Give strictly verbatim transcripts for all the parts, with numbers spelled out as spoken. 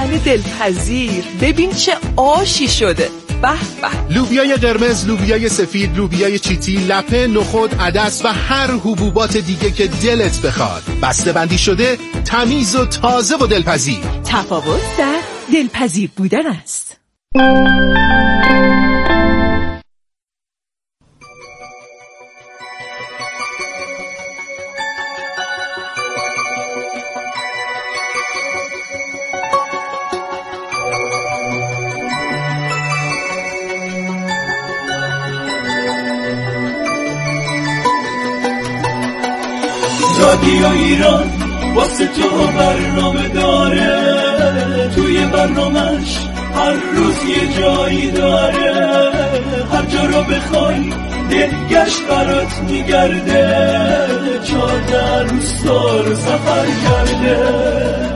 دلپذیر، ببین چه آشی شده. به به. لوبیای قرمز، لوبیای سفید، لوبیای چیتی، لپه، نخود، عدس و هر حبوبات دیگه که دلت بخواد. بسته بندی شده، تمیز و تازه و دلپذیر. تفاوت در دلپذیر بودن است. رادیو ایران واسه تو برنامه داره، توی برنامهش هر روز یه جایی داره، هر جا رو بخوای دلگشت برات میگرده، چهارده روستا رو سفر کرده.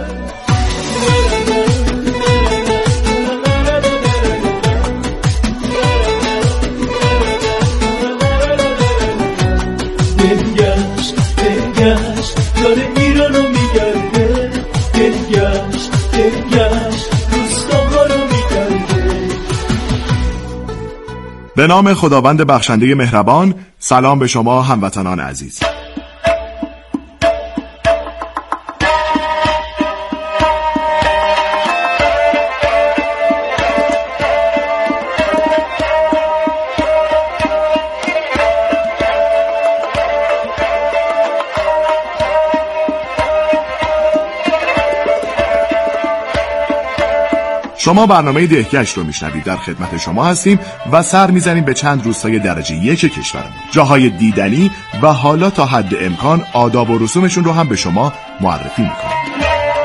داره ایرانو میگرده، دلگشت دلگشت روستاها رو میگرده. به نام خداوند بخشنده مهربان. سلام به شما هموطنان عزیز. شما برنامه دهگشت رو میشنوید. در خدمت شما هستیم و سر میزنیم به چند روستای درجه یک کشورمون. جاهای دیدنی و حالا تا حد امکان آداب و رسومشون رو هم به شما معرفی میکنیم.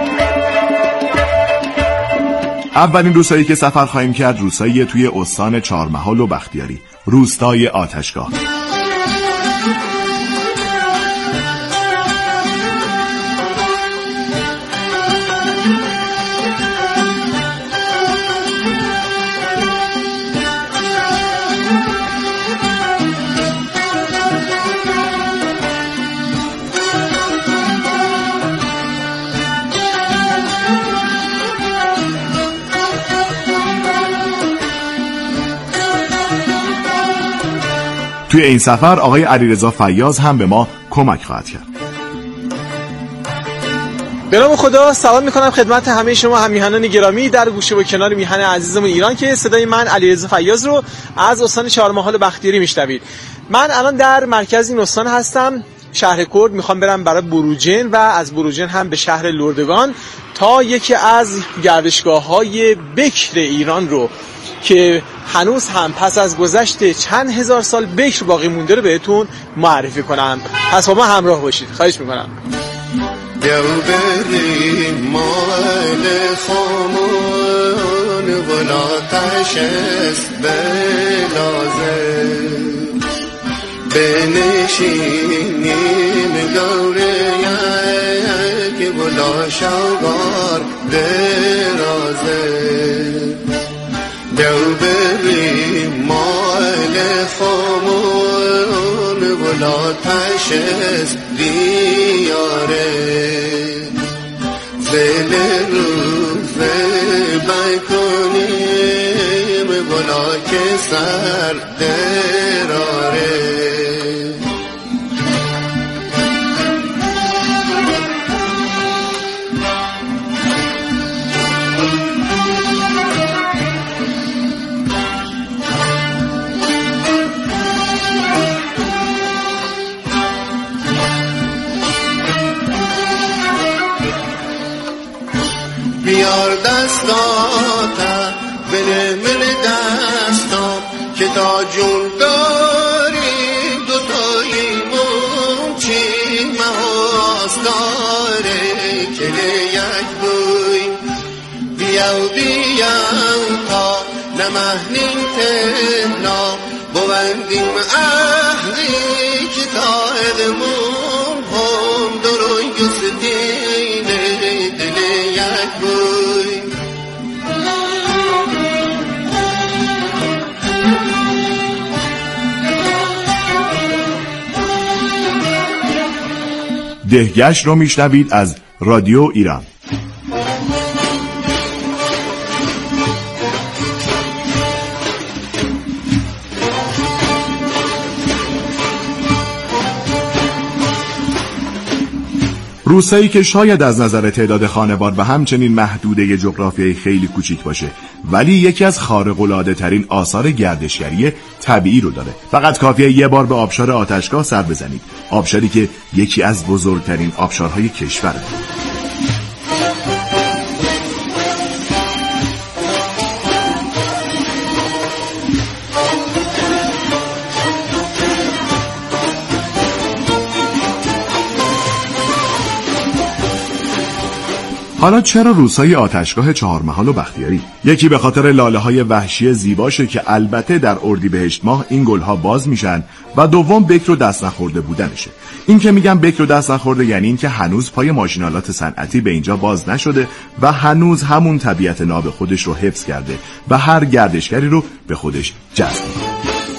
اولین روستایی که سفر خواهیم کرد روستایی توی استان چهارمحال و بختیاری، روستای آتشگاه. توی این سفر آقای علیرضا فیاض هم به ما کمک خواهد کرد. به نام خدا سلام میکنم خدمت همه شما همیهنان گرامی در گوشه و کنار میهن عزیزمون ایران که صدای من علیرضا فیاض رو از استان چهارمحال بختیاری میشنوید. من الان در مرکز این استان هستم، شهر کرد. میخوام برم برای بروجین و از بروجین هم به شهر لردگان تا یکی از گردشگاه‌های بکر ایران رو که هنوز هم پس از گذشت چند هزار سال بکر باقی مونده رو بهتون معرفی کنم. پس با ما همراه باشید، خواهش میکنم. بیا بریم مال خامون ولا تشس بلازه، بنشینیم دوره یک ولا شوار درازه. دو بریم مال خامون ولا تشس دیاره، زل روز بکنیم ولا که سر دراره. بیار دستاتا بره من دستام که تا جون داریم دوتاییمون چی محاس داره، که یک بوی بیاو بیاو تا نمهنین تهنا بوندیم اهلی که تا ادمون هم دروی گستینه دل یک بوی. دهگشت رو میشنوید از رادیو ایران. روستایی که شاید از نظر تعداد خانوار و همچنین محدوده جغرافیایی خیلی کوچیک باشه، ولی یکی از خارق‌العاده ترین آثار گردشگری طبیعی رو داره. فقط کافیه یه بار به آبشار آتشگاه سر بزنید، آبشاری که یکی از بزرگترین آبشارهای کشوره. حالا چرا روستای آتشگاه چهارمحال و بختیاری؟ یکی به خاطر لاله‌های وحشی زیباشه که البته در اردیبهشت ماه این گل‌ها باز میشن و دوم بکر و دست نخورده بودنشه. این که میگم بکر و دست نخورده یعنی این که هنوز پای ماشینالات صنعتی به اینجا باز نشده و هنوز همون طبیعت ناب خودش رو حفظ کرده و هر گردشگری رو به خودش جذب می‌کنه.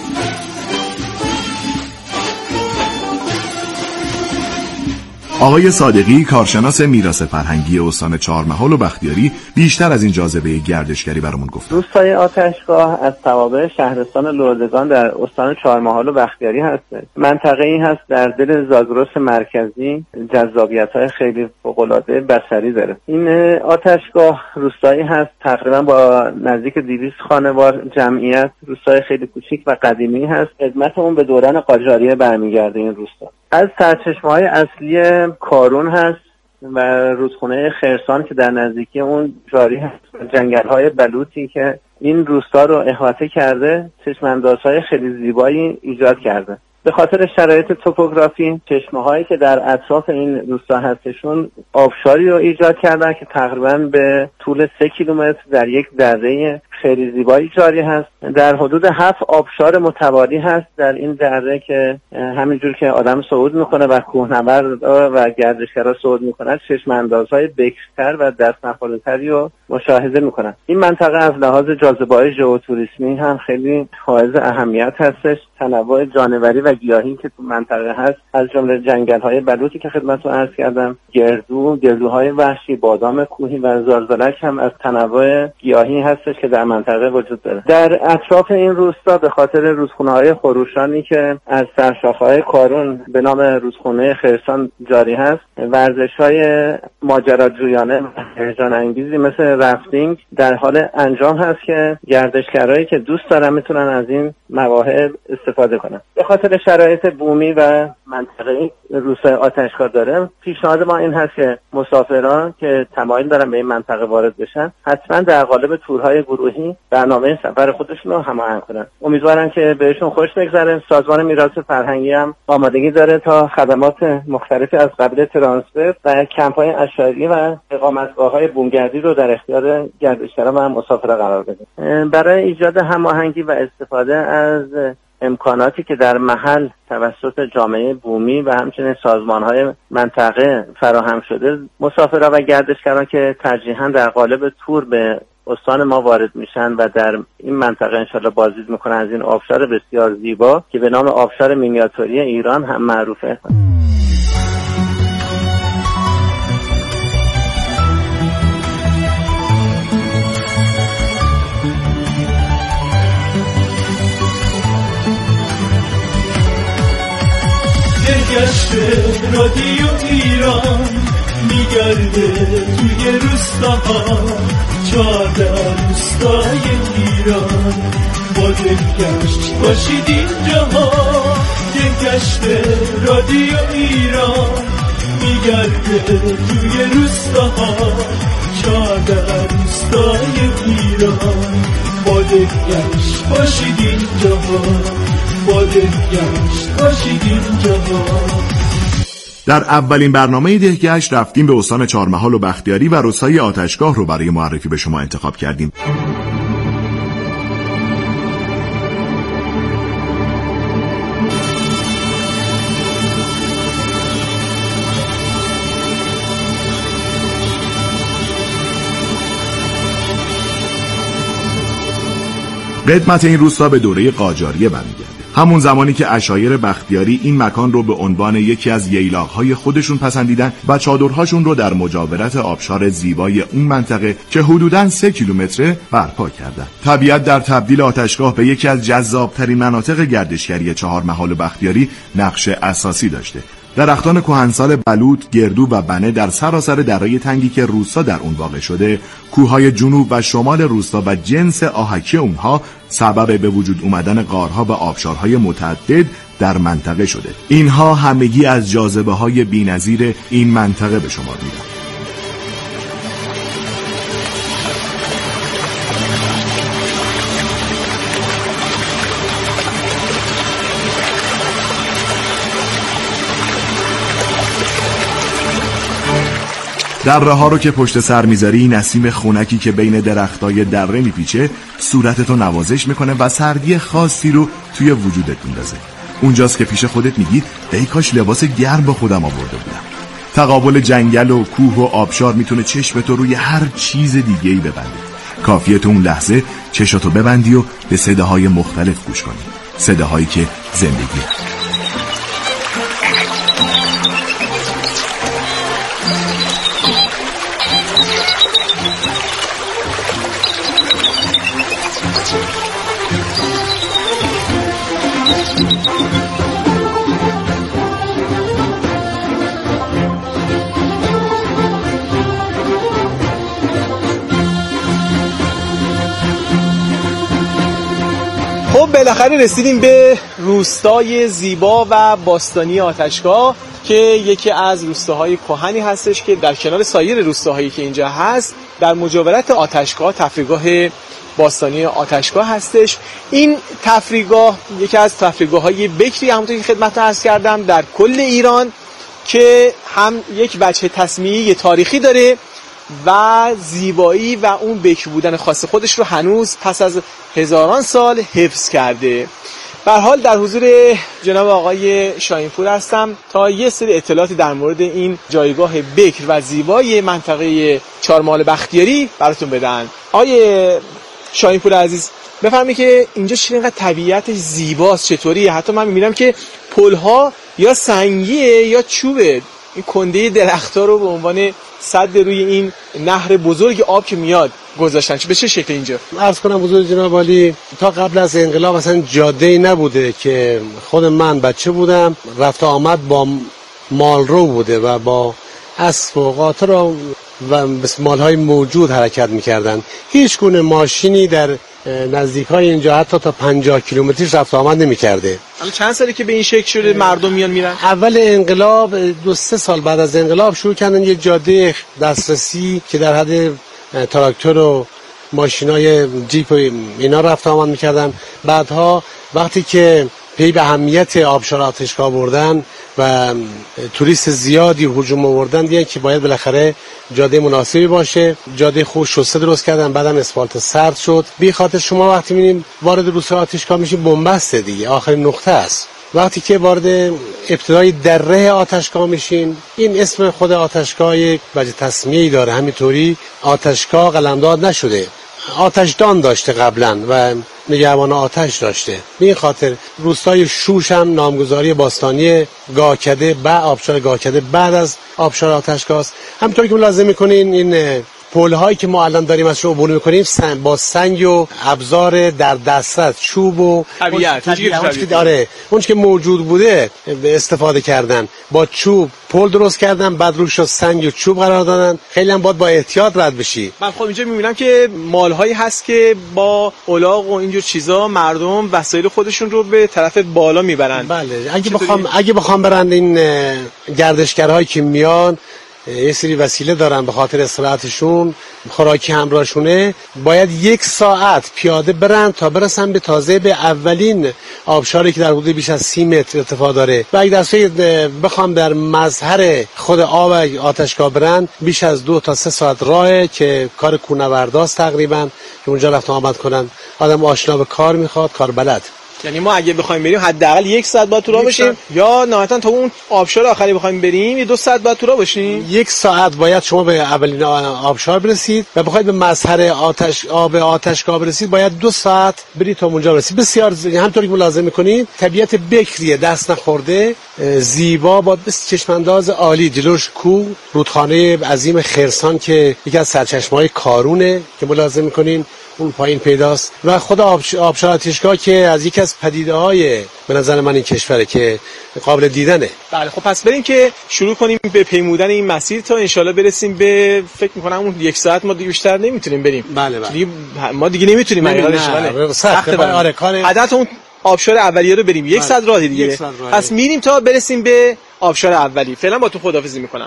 آقای صادقی، کارشناس میراث فرهنگی استان چهارمحال و بختیاری، بیشتر از این جاذبه گردشگری برامون گفت. روستای آتشگاه از توابع شهرستان لردگان در استان چهارمحال و بختیاری هست. منطقه‌ای هست در دل زاگرس مرکزی، جذابیت‌های خیلی فوق‌العاده بصری داره. این آتشگاه روستایی هست تقریبا با نزدیک دویست خانوار جمعیت، روستای خیلی کوچیک و قدیمی هست. خدمت اون به دوران قاجاریه برمیگرده. این روستا از سرچشمه‌های اصلی کارون هست و رودخونه خرسان که در نزدیکی اون جاری هست، جنگل‌های بلوطی که این روستا رو احاطه کرده، چشم‌اندازهای خیلی زیبایی ایجاد کرده. به خاطر شرایط توپوگرافی، چشمه‌هایی که در اطراف این روستا هستشون آبشاری رو ایجاد کردن که تقریباً به طول سه کیلومتر در یک دره خیلی زیبایی جاری هست. در حدود هفت آبشار متوالی هست در این دره که همینجور که آدم صعود میکنه و کوهنورد و گردشگرها صعود میکنن، چشم اندازهای بکرتر و دست نخورده‌تری رو مشاهده میکنن. این منطقه از لحاظ جاذبه‌های ژئوتوریسمی هم خیلی حائز اهمیت هستش. تنوع جانوری و گیاهی که تو منطقه هست از جمله جنگل‌های بلوطی که خدمتتون عرض کردم، گردو، گردوهای وحشی، بادام کوهی و زارزالک هم از تنوع گیاهی هستش که در منطقه وجود داره. در اطراف این روستا به خاطر رودخونه‌های خروشانی که از سرشاخه‌های کارون به نام رودخونه خرسان جاری هست، ورزش‌های ماجراجویانه و هیجان انگیزی مثل رفتینگ در حال انجام هست که گردشگرایی که دوست دارن میتونن از این مواهب استفاده کنن. به خاطر شرایط بومی و منطقه‌ای روستای آتشگاه داره، پیشنهاد ما این هست که مسافران که تمایل دارن به این منطقه وارد بشن حتما در قالب تورهای گروهی برنامه سفر خودشون رو هماهنگ کنن. امیدوارم که بهشون خوش بگذره. سازمان میراث فرهنگی هم آمادگی داره تا خدمات مختلفی از قبیل ترانسپورت و کمپ‌های اشعاری و اقامتگاه‌های بومگردی رو در اختیار گردشگران و مسافران قرار بده. برای ایجاد هماهنگی و استفاده از امکاناتی که در محل توسط جامعه بومی و همچنین سازمان‌های منطقه فراهم شده، مسافران و گردشگران که ترجیحاً در قالب تور به استان ما وارد میشن و در این منطقه انشالله بازدید میکنن از این آبشار بسیار زیبا که به نام آبشار مینیاتوری ایران هم معروفه. گشت رادیو ایران میگرده توی روستاها، چهارده روستای ایران با دلگشت باشید اینجاها. دلگشت رادیو ایران میگرده توی روستاها، چهارده روستای ایران با دلگشت باشید اینجاها، با دلگشت باشید اینجاها. در اولین برنامه دهگشت رفتیم به استان چهارمحال و بختیاری و روستای آتشگاه رو برای معرفی به شما انتخاب کردیم. قدمت این روستا به دوره قاجاریه برمیگرده. همون زمانی که عشایر بختیاری این مکان رو به عنوان یکی از ییلاق‌های خودشون پسندیدن و چادرهاشون رو در مجاورت آبشار زیبای اون منطقه که حدوداً سه کیلومتره برپا کردن. طبیعت در تبدیل آتشگاه به یکی از جذاب‌ترین مناطق گردشگری چهارمحال و بختیاری نقش اساسی داشته. درختان کهنسال بلوط، گردو و بنه در سراسر دره تنگی که روستا در اون واقع شده، کوههای جنوب و شمال روستا و جنس آهکی اونها سبب به وجود اومدن غارها و آبشارهای متعدد در منطقه شده. اینها همگی از جاذبه‌های بی‌نظیر این منطقه به شمار میرن. دره ها رو که پشت سر میذاری، نسیم خنکی که بین درختای دره میپیچه صورتتو نوازش میکنه و سردی خاصی رو توی وجودت میندازه. اونجاست که پیش خودت میگی ای کاش لباس گرم با خودم آورده بودم. تقابل جنگل و کوه و آبشار میتونه چشمتو روی هر چیز دیگه‌ای ببنده. کافیه تو اون لحظه چشاتو ببندی و به صداهای مختلف گوش کنی، صداهایی که زندگیه. خب بالاخره رسیدیم به روستای زیبا و باستانی آتشگاه که یکی از روستاهای کهنی هستش که در کنار سایر روستاهایی که اینجا هست در مجاورت آتشگاه تفریحگاه باستانی آتشگاه هستش. این تفریحگاه یکی از تفریحگاه‌های بکری همونطور که خدمت عرض کردم در کل ایران که هم یک وجه تصمیمی تاریخی داره و زیبایی و اون بکر بودن خاص خودش رو هنوز پس از هزاران سال حفظ کرده. به هر حال در حضور جناب آقای شاهینپور هستم تا یه سری اطلاعاتی در مورد این جایگاه بکر و زیبای منطقه چهارمحال بختیاری براتون بدن. آقای شاهینپور عزیز بفرمایید که اینجا چرا اینقدر طبیعتش زیباست، چطوریه؟ حتی من می‌بینم که پل‌ها یا سنگیه یا چوبه. این کنده درخت‌ها رو به عنوان سد روی این نهر بزرگ آب که میاد گذاشتن. به چه شکل اینجا؟ عرض کنم حضور جناب عالی تا قبل از انقلاب اصلا جاده‌ای نبوده که خود من بچه بودم رفت آمد با مالرو بوده و با اسب و قاطر و مالهای موجود حرکت میکردن. هیچ گونه ماشینی در نزدیکای اینجا حتی تا پنجاه کیلومتری رفت آمد نمیکرده. الان چند سالی که به این شکل شده مردم میان میرن؟ اول انقلاب دو سه سال بعد از انقلاب شروع کردن یه جاده دسترسی که در حد تراکتور و ماشینای جیپ و اینا رفت آمد میکردن. بعدها وقتی که پی به اهمیت آبشار آتشگاه بردن و توریست زیادی هجوم آوردن دیدن که باید بالاخره جاده مناسبی باشه. جاده خوب شسته درست کردن، بعدم اسفالت سرد شد. بی خاطر شما وقتی می‌بینیم وارد روستای آتشگاه میشیم بنبسته دیگه، آخرین نقطه است. وقتی که وارد ابتدای دره آتشگاه میشین، این اسم خود آتشگاه یک وجه تسمیه‌ای داره. همینطوری آتشگاه قلمداد نشده، آتشدان داشته قبلا و نگهبان آتش داشته. به این خاطر روستای شوش هم نامگذاری باستانی گاکده و آبشار گاکده بعد از آبشار آتشگاه است. همونطور که ملاحظه میکنین این پل هایی که ما الان داریم ازش عبور میکنیم با سنگ و ابزار در دسترس، چوب و طبیعت داره اون که موجود بوده به استفاده کردن. با چوب پل درست کردن، بعد روش سنگ و چوب قرار دادن. خیلی هم باید با احتیاط رد بشی. من خب اینجا میبینم که مال هایی هست که با الاغ و اینجور چیزا مردم وسایل خودشون رو به طرف بالا میبرن. بله اگه بخوام اگه بخوام برن این گردشگرهایی که میان یه سری وسیله دارن به خاطر استراحتشون، خوراکی همراهشونه، باید یک ساعت پیاده برن تا برسن به تازه به اولین آبشاری که در حدود بیش از سی متر ارتفاع داره. و اگه دسته بخوام در مظهر خود آب آتشگاه برن بیش از دو تا سه ساعت راهه که کار کوهنورداست تقریبا که اونجا رفت آمد کنن. آدم آشنا به کار میخواد، کار بلد. یعنی ما اگه بخوایم بریم حداقل یک ساعت باید تو راه باشیم یا نهایتا تا اون آبشار آخری بخوایم بریم یه دو ساعت باید تو راه باشیم. یک ساعت باید شما به اولین آبشار برسید و بخواید به مظهر آتش آب آتشگاه برسید باید دو ساعت برید تا اونجا برسید. بسیار همونطوری که ملاحظه می‌کنید طبیعت بکریه دست نخورده، زیبا با چشمانداز عالی. جلوش کوه، رودخانه عظیم خرسان که یکی از سرچشمه‌های کارونه که ملاحظه می‌کنین. اون پایین پیداست و خود آبشار آتشگاه که از یکی از پدیده‌های به نظر من این کشوره که قابل دیدنه. بله خب پس بریم که شروع کنیم به پیمودن این مسیر تا انشالله برسیم به فکر می‌کنم اون یک ساعت ما دیگه بیشتر نمیتونیم بریم. بله بله. ما دیگه نمیتونیم حقیقتش. بله. سخت آره کار عادت اون آبشار اولیه رو بریم. یک ساعت راه دیگه. پس میریم تا برسیم به آبشار اولی. فعلا با تو خداحافظی می‌کنم.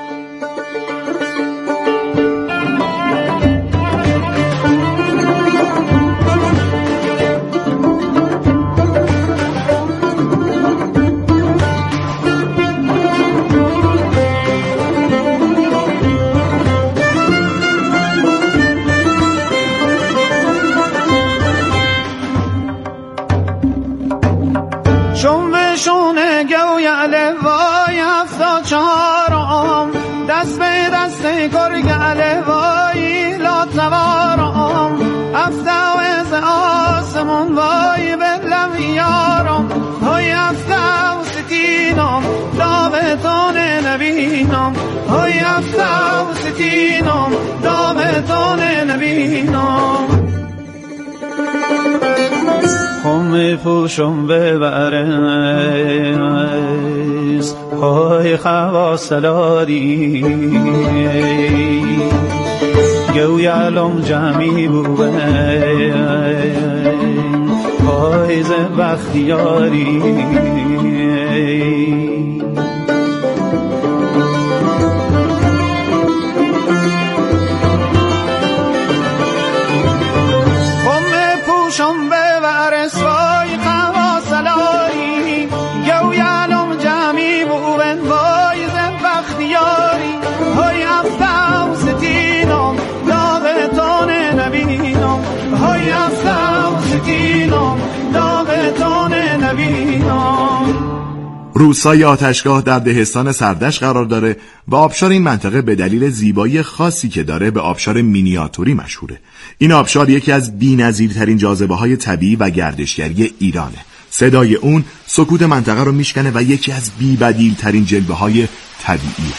چهارم دست به دست گرگل وای لا توارم افتاوز آسمون وای بلم یارم های افتاو ستینم داوتون نبینم های افتاو ستینم داوتون نبینم خم پوشم ببرز های خواسلاری گویالم جمعی بوین های زبختیاری خم پوشم ببرز های خواسلاری گویالم جمعی بوین وای زبختیاری های افتاو ستینم داغتون نبینم های افتاو ستینم داغتون نبینم. روسای آتشگاه در دهستان سردش قرار داره و آبشار این منطقه به دلیل زیبایی خاصی که داره به آبشار مینیاتوری مشهوره. این آبشار یکی از بی‌نظیرترین جاذبه‌های طبیعی و گردشگری ایرانه. صدای اون سکوت منطقه رو میشکنه و یکی از بی‌بدیل‌ترین جلوه‌های طبیعی.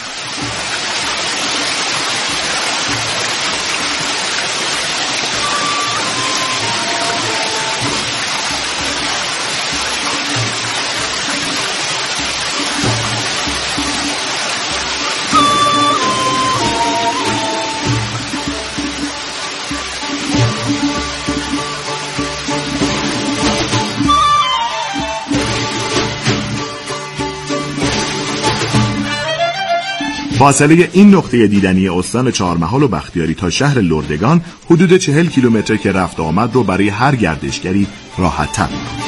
فاصله این نقطه دیدنی استان چهارمحال و بختیاری تا شهر لردگان حدود چهل کیلومتر که رفت آمد رو برای هر گردشگری راحت تر می‌کنه.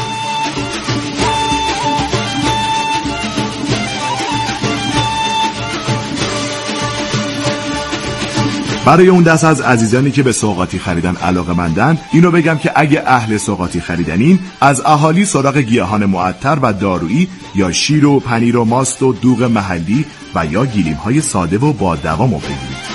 برای اون دست از عزیزانی که به سوغاتی خریدن علاقه‌مندن اینو بگم که اگه اهل سوغاتی خریدنین از اهالی سراغ گیاهان معطر و دارویی یا شیر و پنیر و ماست و دوغ محلی و یا گیلیم‌های ساده و با دوام بگیرید.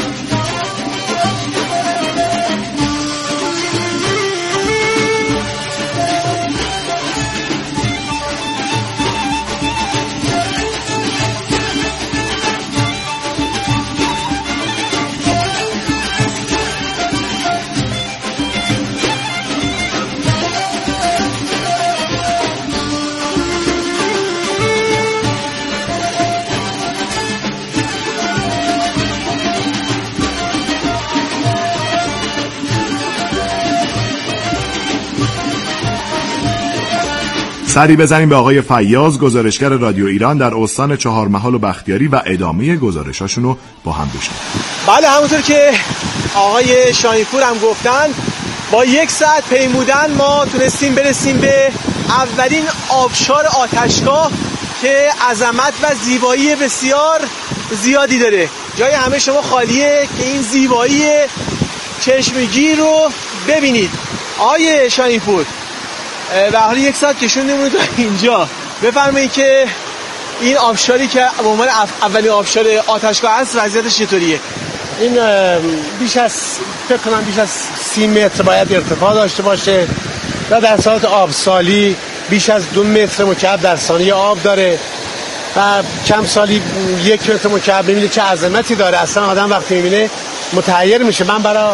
سری بزنیم به آقای فیاض گزارشگر رادیو ایران در استان چهارمحال و بختیاری و ادامه گزارشاشون رو با هم بشنویم. بله همونطور که آقای شاهینپور هم گفتن با یک ساعت پیمودن ما تونستیم برسیم به اولین آبشار آتشگاه که عظمت و زیبایی بسیار زیادی داره. جای همه شما خالیه که این زیبایی چشمگیر رو ببینید. آقای شاهینپور به حال یک ساعت کشوندیمون تا اینجا، بفرمایید که این آبشاری که به عنوان اولین آبشار آتشگاه است وضعیتش چطوریه؟ این بیش از فکر کنم بیش از سی متر باید ارتفاع داشته باشه و در ساعت آبسالی بیش از دو متر مکعب در ثانیه آب داره و کم سالی یک متر مکعب. می‌بینید چه عظمتی داره. اصلا آدم وقتی می‌بینه متحیر میشه. من برای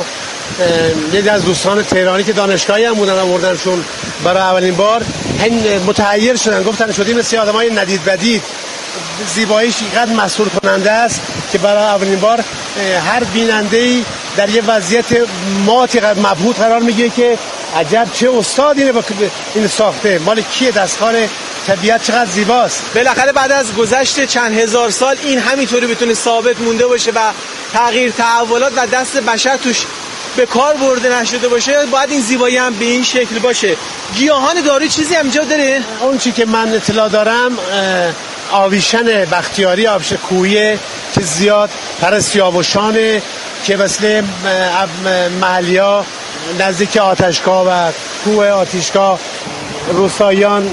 یکی از دوستان تهرانی که دانشگاهی هم بودن آوردنشون برای اولین بار، این متحیر شدن، گفتن شدیم مثل آدمای ندید بدید، زیباییش اینقدر مسحور کننده است که برای اولین بار هر بیننده‌ای در یه وضعیت ماتی مبهوت قرار میگیره که عجب چه استاد اینه این ساخته، مال کیه، دستکار طبیعت چقدر زیباست. بالاخره بعد از گذشت چند هزار سال این همینطوری بتونه ثابت مونده باشه و تغییر تحولات و دست بشر توش به کار برده نشده باشه، باید این زیبایی هم به این شکل باشه. گیاهان دارویی چیزی همینجا داره؟ اون چی که من اطلاع دارم آویشن بختیاری، آویشن کویه که زیاد پر سیاوشانه که مثل محلیا نزدیک آتشگاه و کوه آتشگاه روستاییان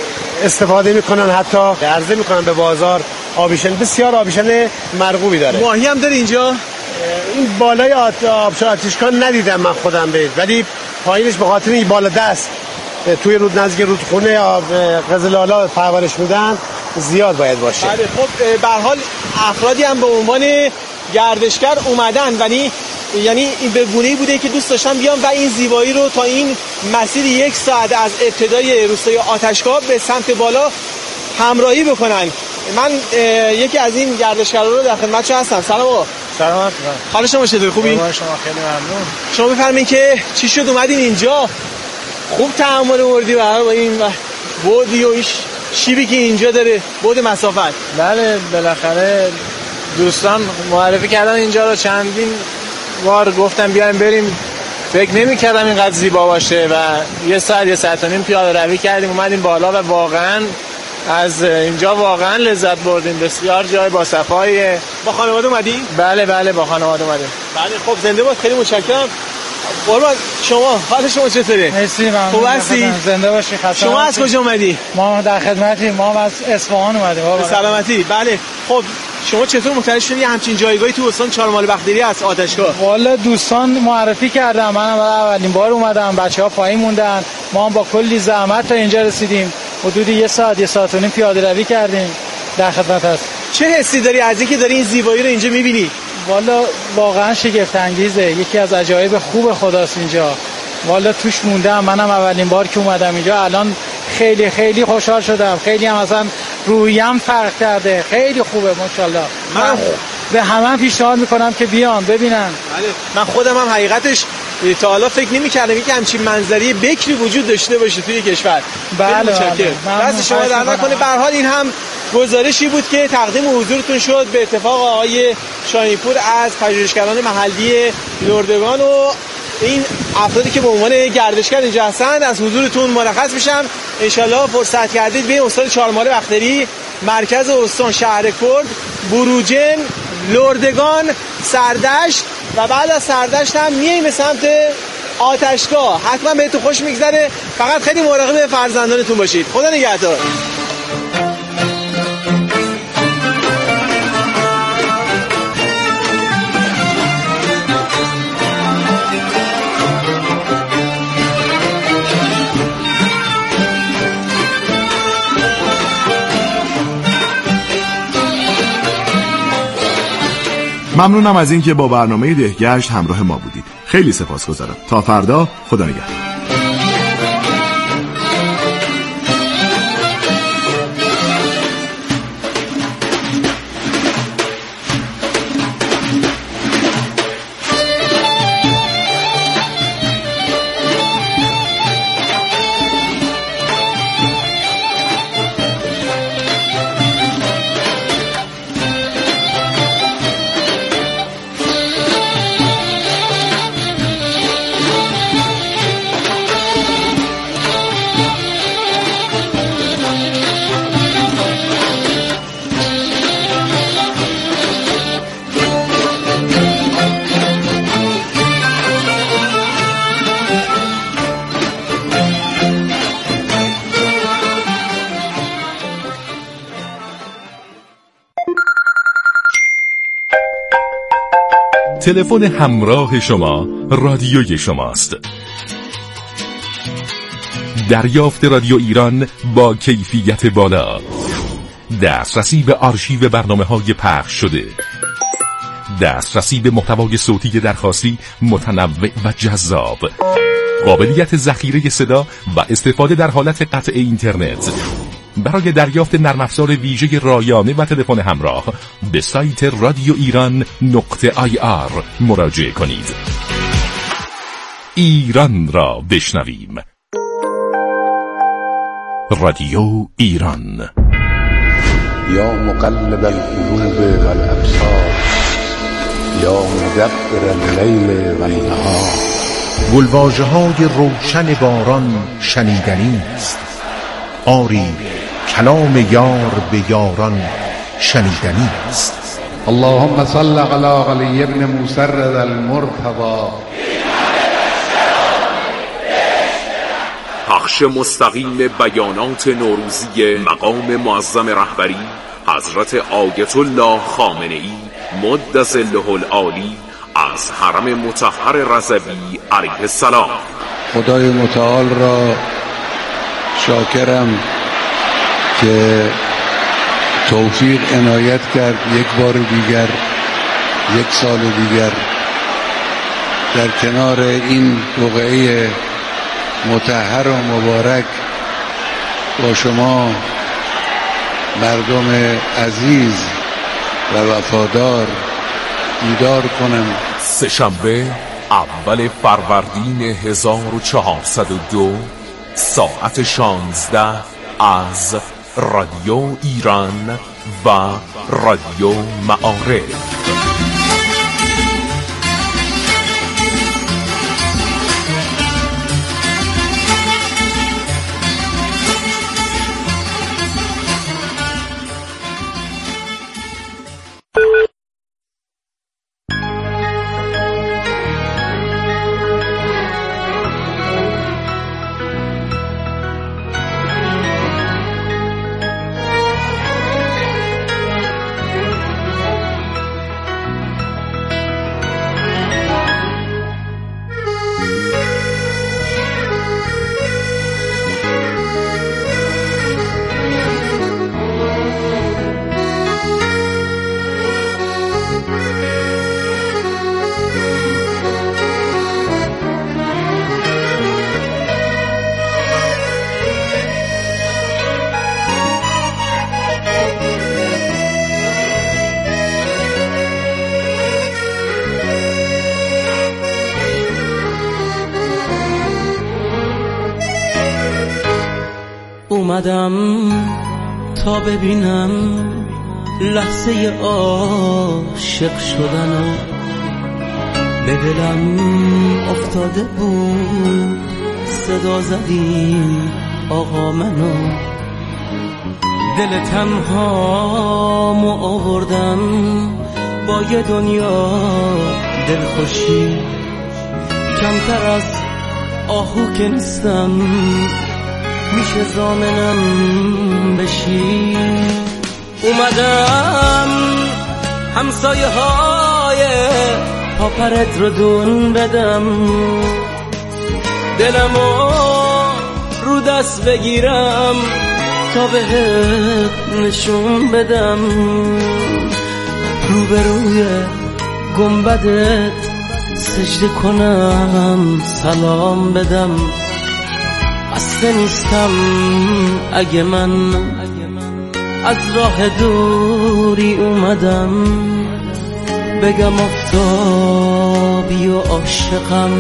استفاده میکنن، حتی عرضه میکنن به بازار. آویشن بسیار آویشن مرغوبی داره. ماهی هم داره اینجا؟ این بالای آتشگاه ندیدم من خودم برید، ولی پایینش به خاطر این بالا دست توی رود نزدیک رودخونه قزلالا پرورش میدن زیاد باید باشه. بله خب به هر حال افرادی هم به عنوان گردشگر اومدن، ولی یعنی این به گونه‌ای بوده که دوست داشتن بیان و این زیبایی رو تا این مسیر یک ساعت از ابتدای روستای آتشگاه به سمت بالا همراهی بکنن. من یکی از این گردشگرا رو در خدمتتون هستم. سلام آقا. سلامت. حال شما چطوره؟ خوبی؟ شما خیلی ممنون. شما بفرمایید که چی شد اومدین اینجا؟ خوب تحمل آوردی با این بودی و این شیبی که اینجا داره، بود مسافت. بله بالاخره دوستان معرفی کردن اینجا رو، چندین بار گفتم بیایم بریم، فکر نمی‌کردم اینقدر زیبا باشه و یه ساعت یه ساعت و نیم پیاده روی کردیم اومدیم بالا و واقعا از اینجا واقعا لذت بردیم. بسیار جای با صفاییه. با خانواده اومدین؟ بله بله با خانواده اومدیم. بله خب زنده باد، خیلی متشکرم. قربان شما، حال شما چطوره؟ مرسی ممنون. خوب هستی؟ زنده باشی. شما از کجا اومدی؟ ما در خدمتیم، ما از اصفهان اومدیم. به سلامتی. بله خب شما چطور مطلع شدین همچین جایگاهی تو استان چهارمحال بختیاری هست آتشگاه؟ والا دوستان معرفی کردم، منم اولین بار اومدم، بچه‌ها پایین موندن، ما هم با کلی زحمت تا اینجا رسیدیم. حدود یه ساعت یه ساعت و نیم پیاده روی کردیم. در خدمت هست. چه حسی داری از اینکه داری این زیبایی رو اینجا می‌بینی؟ والا واقعا شگفت انگیزه، یکی از عجایب خوب خداست اینجا. والا توش موندم، منم اولین بار که اومدم اینجا، الان خیلی خیلی خوشحال شدم، خیلی هم اصلا روحیم فرق کرده، خیلی خوبه ماشاءالله. من به همه پیشنهاد میکنم که بیان ببینن. بله من خودم هم حقیقتش تا حالا فکر نمی‌کردم که همچین منظری بکری وجود داشته باشه توی کشور. بله دست شما در نکنه. به هر حال این هم گزارشی بود که تقدیم حضورتون شد به اتفاق آقای شاهین‌پور از پژوهشگران محلی لردگان و این افرادی که به عنوان گردشگر اینجا هستند. از حضورتون مرخص میشم. انشالله فرصت کردید به استان چهارمحال بختیاری، مرکز استان شهر کرد، بروجن، لردگان، سردشت و بعد از سردشت هم میاییم به سمت آتشگاه. حتما بهتون خوش میگذره، فقط خیلی مراقب فرزندانتون باشید. خدا نگهدار. ممنونم از اینکه با برنامه دهگشت همراه ما بودید. خیلی سپاسگزارم. تا فردا، خدا نگهدار. تلفن همراه شما رادیوی شماست. دریافت رادیو ایران با کیفیت بالا، دسترسی به آرشیو برنامه‌های پخش شده، دسترسی به محتوای صوتی درخواستی متنوع و جذاب، قابلیت ذخیره صدا و استفاده در حالت قطع اینترنت. برای دریافت نرم افزار ویژه رایانه و تلفن همراه به سایت رادیو ایران نقطه آی آر مراجعه کنید. ایران را بشنویم. رادیو ایران. یا مقلب القلوب والابصار یا مدبر اللیل والنهار. گلواژه های روشن باران شنیدنی است، آری کلام یار به یاران شنیدنی است. اللهم صل علی علی ابن مسرد المرتضی. پخش مستقیم بیانات نوروزی مقام معظم رهبری حضرت آیت الله خامنه‌ای مدظله العالی از حرم مطهر رضوی علیه السلام. خدای متعال را شاکرم که توفیق عنایت کرد یک بار دیگر، یک سال دیگر در کنار این بقعه مطهر و مبارک با شما مردم عزیز و وفادار دیدار کنم. سه‌شنبه اول فروردین هزار و چهارصد و دو ساعت شانزده از رادیو ایران و رادیو معارف. اومدم تا ببینم لحظه عاشق شدنو، به دلم افتاده بود صدا زدیم آقا منو، دل تنهامو آوردم با یه دنیا دلخوشی، کمتر از آهو که نیستم میشه ضامنم بشی. اومدم همسایه های پاپرت رو دون بدم، دلمو رو دست بگیرم تا بهت نشون بدم، روبروی گنبدت سجده کنم سلام بدم. خسته نیستم اگه من از راه دوری اومدم، بگم آفتابی و عاشقم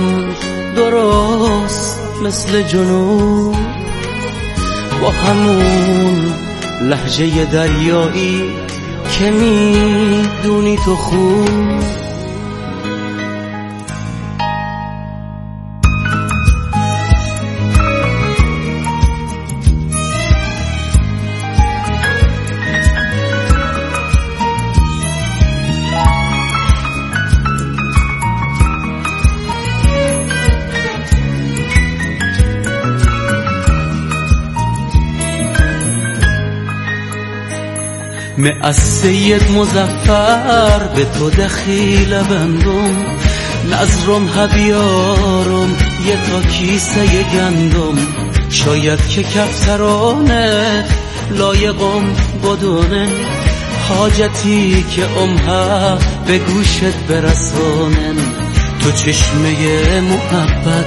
درست مثل جنوب، با همون لهجه دریایی که میدونی تو خوب. من از سید مظفر به تو دخیل بندم، نظرم هبیارم یه تا کیسه گندم، شاید که کفترانه لایقم بدونه حاجتی که امها به گوشت برسانن تو چشمه محبت